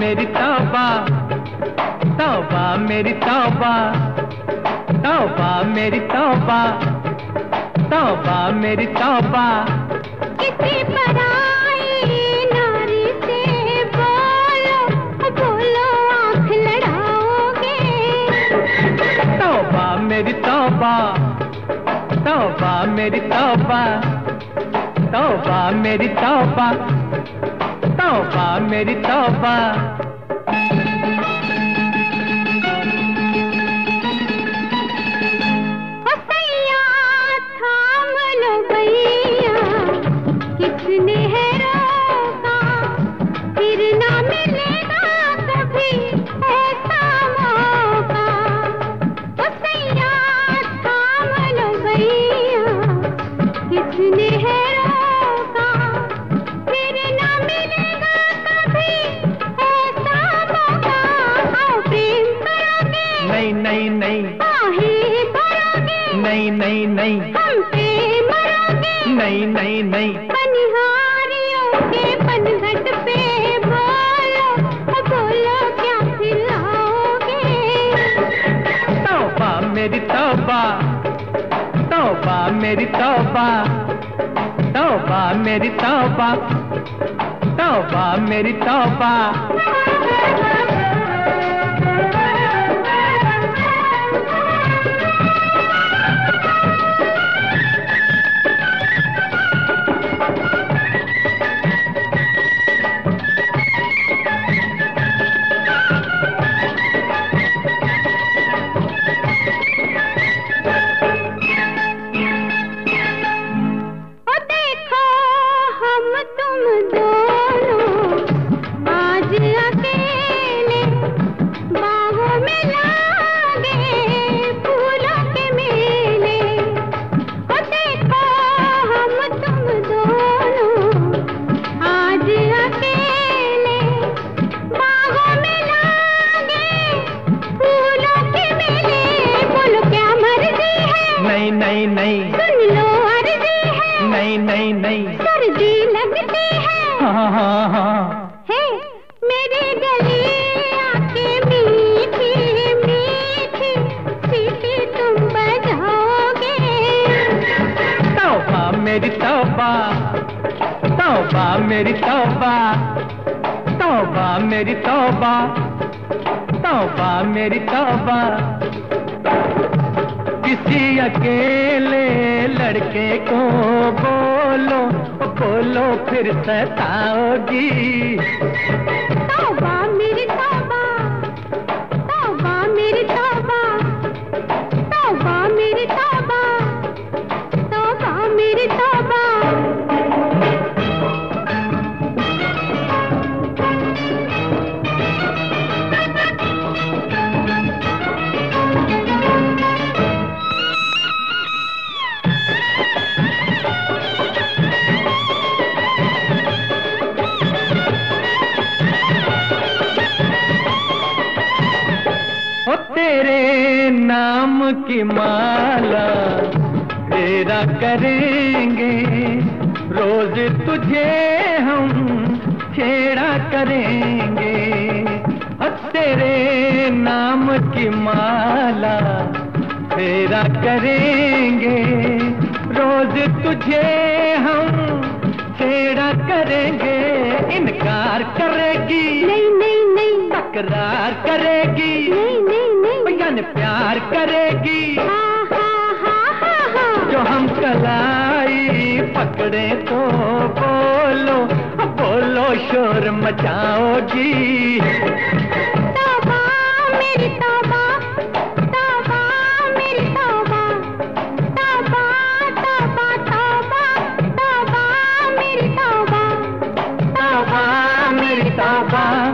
मेरी तौबा, तौबा मेरी तौबा, तौबा मेरी तौबा, तौबा मेरी तौबा। किसी पराई नारी से बोलो बोलो आँख लड़ाओगे। तौबा मेरी तौबा, तौबा मेरी तौबा, तौबा मेरी तौबा, तौबा मेरी तौबा। किसने है रोका, फिर ना मिलेगा कभी ऐसा मौका। ओ सैया थाम लो भैया, किसने है रोका, फिर ना मिलेगा कभी ऐसा मौका। आओ प्रेम करोगे, नहीं नहीं नहीं, आहे भरोगे, नहीं नहीं नहीं, हम पे मरोगे, नहीं नहीं नहीं। बनिहारियों के पनघट पे बोलो बोलो क्या खिलाओगे। तौबा मेरी तौबा, तौबा मेरी तौबा, तौबा मेरी तौबा, तौबा मेरी तौबा। नहीं नहीं नहीं, सुन लो अर्जी है, नहीं नहीं नहीं, सर्दी लगती है। हाँ हाँ हाँ, हे मेरी गली आके मीठी मीठी सीटी तुम बजाओगे। तौबा मेरी तौबा, तौबा मेरी तौबा, तौबा मेरी तौबा, तौबा मेरी तौबा। किसी अकेले लड़के को बोलो बोलो फिर सताओगी। तौबा मेरी तौबा, तौबा मेरी तौबा, तौबा मेरी तौबा, तौबा मेरी तौबा। तेरे नाम की माला फेरा करेंगे, रोज तुझे हम छेड़ा करेंगे। तेरे नाम की माला फेरा करेंगे, रोज तुझे हम छेड़ा करेंगे। इनकार करेगी, नहीं नहीं नहीं, तकरार करेगी, नहीं नहीं नहीं, यानी प्यार करेगी। हाँ हाँ हाँ हाँ हाँ। जो हम कलाई पकड़े तो बोलो बोलो शोर मचाओगी। तौबा मेरी तौबा, तौबा मेरी तौबा, तौबा तौबा तौबा, तौबा मेरी तौबा, तौबा मेरी तौबा।